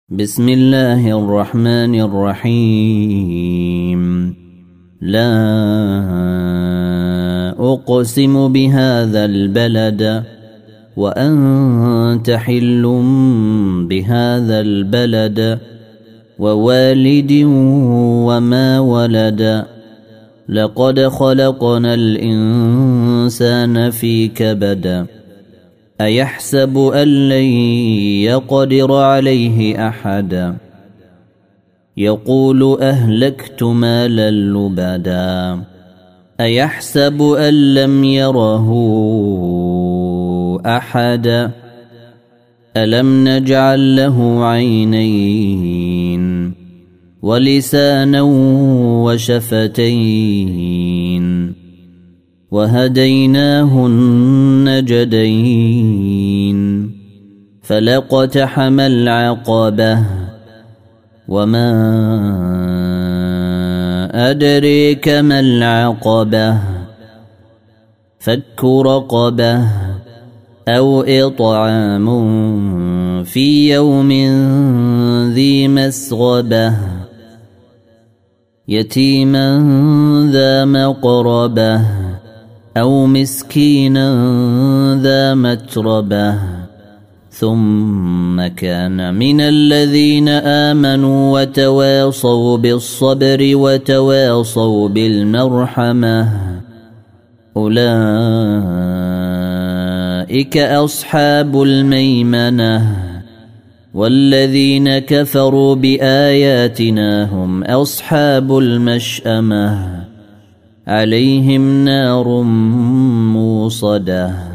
بسم الله الرحمن الرحيم. لا أقسم بهذا البلد وأنت حل بهذا البلد ووالد وما ولد لقد خلقنا الإنسان في كبد أيحسب أن لن يقدر عليه أحد يقول أهلكت مالا لبدا أيحسب أن لم يره أحد ألم نجعل له عينين ولسانا وشفتين وهديناه النجدين فلاقتحم العقبة وما أدريك ما العقبة فك رقبة أو إطعام في يوم ذي مسغبة يتيما ذا مقربة أو مسكينا ذا متربة ثم كان من الذين آمنوا وتواصوا بالصبر وتواصوا بالمرحمة أولئك أصحاب الميمنة والذين كفروا بآياتنا هم أصحاب المشأمة عليهم نار موصده